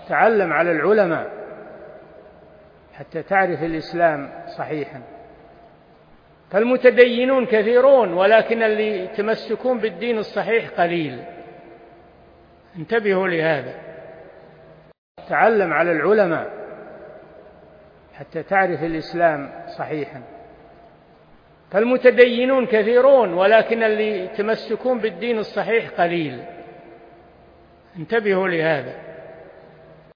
تعلم على العلماء حتى تعرف الإسلام صحيحا. فالمتدينون كثيرون ولكن اللي يتمسكون بالدين الصحيح قليل، انتبهوا لهذا. تعلم على العلماء حتى تعرف الإسلام صحيحا. فالمتدينون كثيرون ولكن اللي يتمسكون بالدين الصحيح قليل، انتبهوا لهذا.